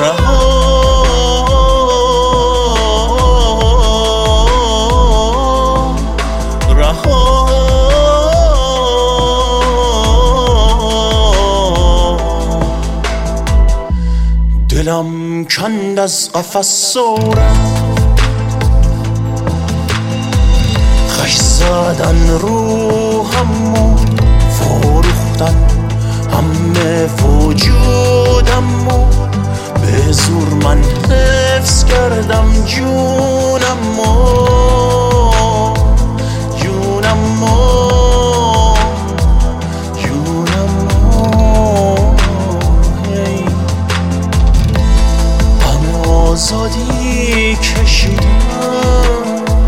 دلم کند از قفس سورم، خش زدن روحمو فروختن همه وجودمو، به زور من حفظ کردم جونمو آزادی کشیدم،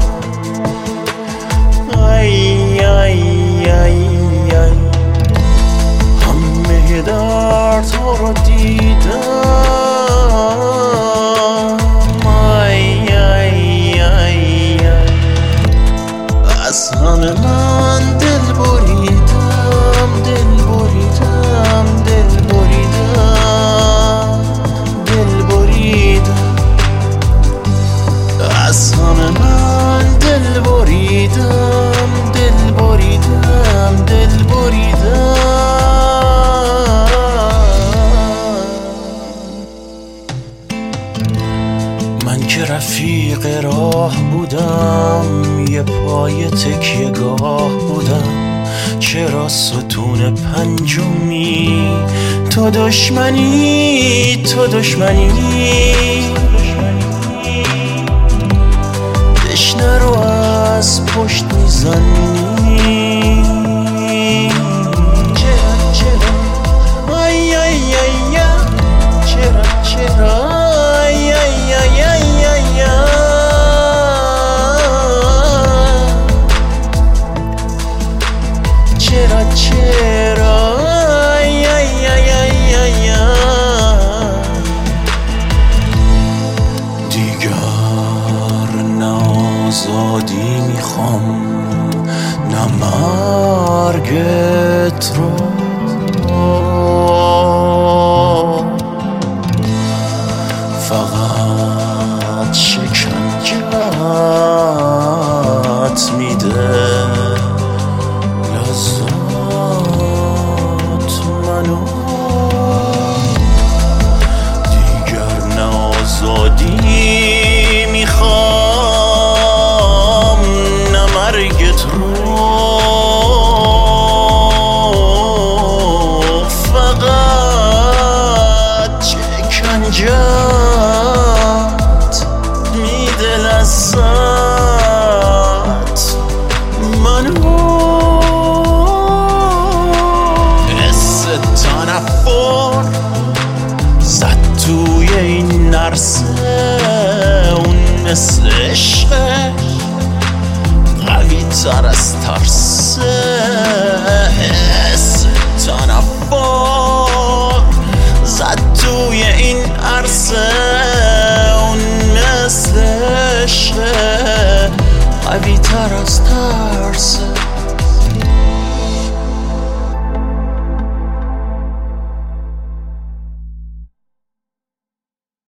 ای ای ای ای همه دردها رو دیدم، ای ای ای از همه من دل بریدم، دل بریدم، دل بریدم، دل بریدم، از همه من دل بریدم، دل بریدم، دل بریدم. من که رفیق راه بودم، یه پای تکیه گاه بودم، چرا ستون پنجمی تو دشمنی، تو دشمنی دشنه رو از پشت میزنی، چرا چرا ای ای ای چرا چرا ای ای ای ای چرا چرا ای ای ای ای دیگر نه آزادی میخوام نه مرگت رو، فقط شکنجت میده لذت منو، دیگر نه آزادی میخوام نه مرگت رو، فقط شکنجت میده لذت منو. حس تنفر زد توی این نرسه، اون مثل عشقه قوی تر از ترس